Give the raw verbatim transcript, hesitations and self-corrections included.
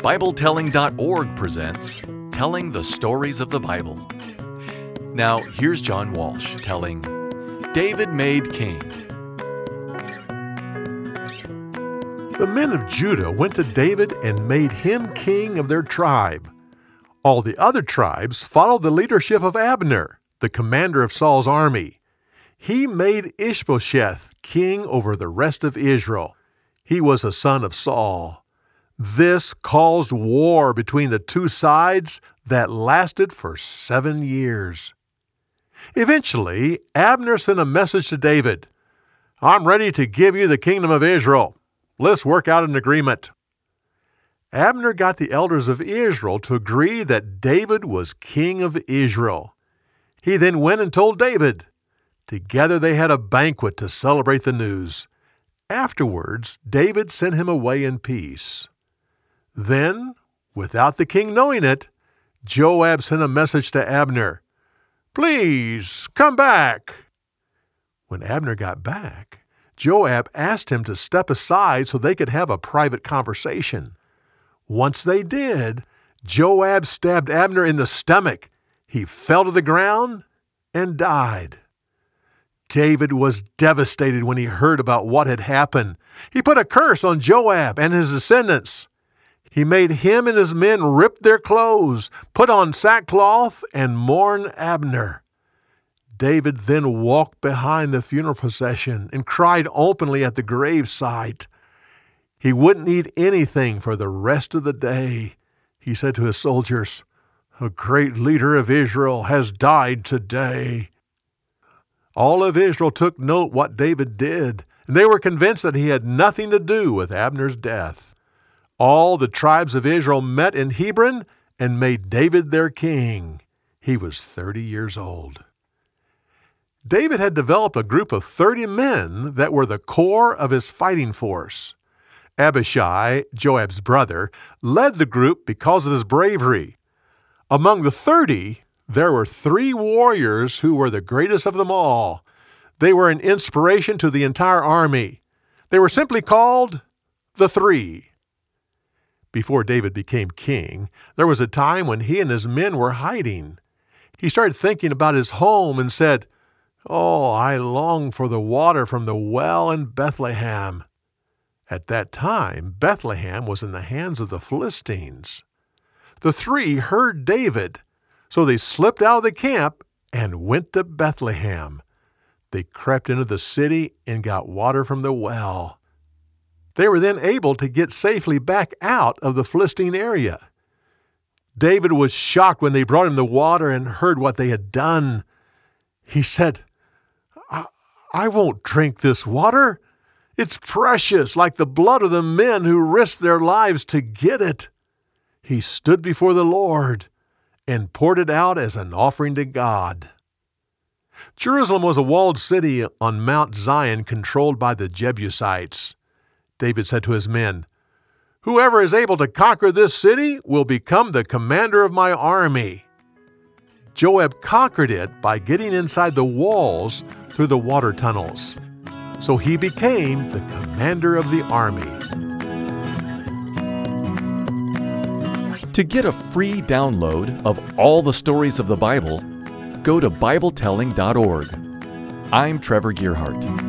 Bible Telling dot org presents Telling the Stories of the Bible. Now, here's John Walsh telling David Made King. The men of Judah went to David and made him king of their tribe. All the other tribes followed the leadership of Abner, the commander of Saul's army. He made Ishbosheth king over the rest of Israel. He was a son of Saul. This caused war between the two sides that lasted for seven years. Eventually, Abner sent a message to David. "I'm ready to give you the kingdom of Israel. Let's work out an agreement." Abner got the elders of Israel to agree that David was king of Israel. He then went and told David. Together they had a banquet to celebrate the news. Afterwards, David sent him away in peace. Then, without the king knowing it, Joab sent a message to Abner. "Please, come back." When Abner got back, Joab asked him to step aside so they could have a private conversation. Once they did, Joab stabbed Abner in the stomach. He fell to the ground and died. David was devastated when he heard about what had happened. He put a curse on Joab and his descendants. He made him and his men rip their clothes, put on sackcloth, and mourn Abner. David then walked behind the funeral procession and cried openly at the gravesite. He wouldn't eat anything for the rest of the day. He said to his soldiers, "A great leader of Israel has died today." All of Israel took note what David did, and they were convinced that he had nothing to do with Abner's death. All the tribes of Israel met in Hebron and made David their king. He was thirty years old. David had developed a group of thirty men that were the core of his fighting force. Abishai, Joab's brother, led the group because of his bravery. Among the thirty, there were three warriors who were the greatest of them all. They were an inspiration to the entire army. They were simply called the Three. Before David became king, there was a time when he and his men were hiding. He started thinking about his home and said, "Oh, I long for the water from the well in Bethlehem." At that time, Bethlehem was in the hands of the Philistines. The three heard David, so they slipped out of the camp and went to Bethlehem. They crept into the city and got water from the well. They were then able to get safely back out of the Philistine area. David was shocked when they brought him the water and heard what they had done. He said, I, I won't drink this water. It's precious, like the blood of the men who risked their lives to get it." He stood before the Lord and poured it out as an offering to God. Jerusalem was a walled city on Mount Zion controlled by the Jebusites. David said to his men, "Whoever is able to conquer this city will become the commander of my army." Joab conquered it by getting inside the walls through the water tunnels. So he became the commander of the army. To get a free download of all the stories of the Bible, go to Bible Telling dot org. I'm Trevor Gearhart.